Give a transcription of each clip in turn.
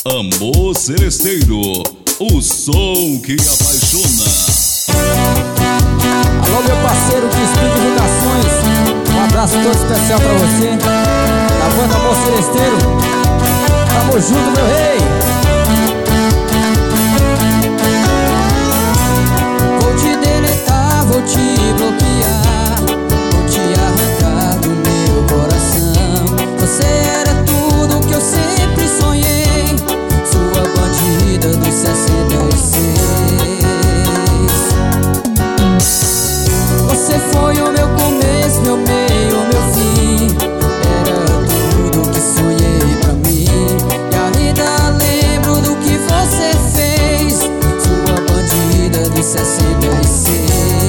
Amor Seresteiro, o som que apaixona. Alô, meu parceiro Crispim Divulgações, um abraço todo especial pra você, da banda Amor Seresteiro. Tamo junto, meu rei. Vou te deletar, vou te bloquear, vou te arrancar do meu coração. Você era tudo que eu sempre sonhei, sua bandida dos 66. Você foi o meu começo, meu meio, meu fim. Era tudo que sonhei pra mim, e ainda lembro do que você fez, sua bandida dos 66.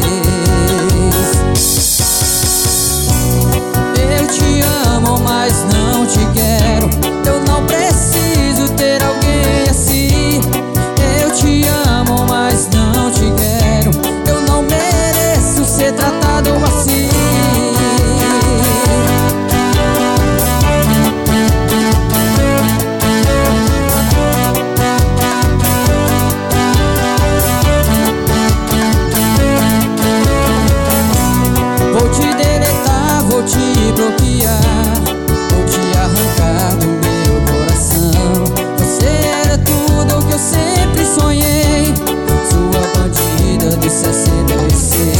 Eu te amo, mas não te quero. Eu não preciso ter alguém assim. Eu te amo, mas não te quero. Eu não mereço ser tratado assim. Vou te deletar, vou te bloquear, vou te arrancar do meu coração. Você era tudo que eu sempre sonhei, sua bandida dos 66.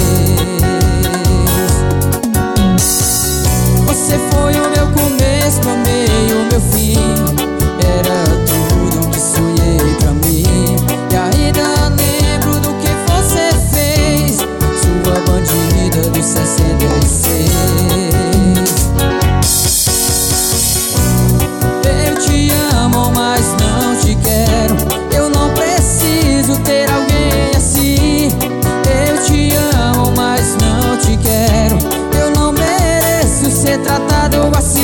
Você foi o meu começo, meu meio, meu fim. Era tudo que sonhei pra mim, e ainda lembro do que você fez, sua bandida dos 66. Eu te amo, mas não te quero. Eu não preciso ter alguém assim. Eu te amo, mas não te quero. Eu não mereço ser tratado assim.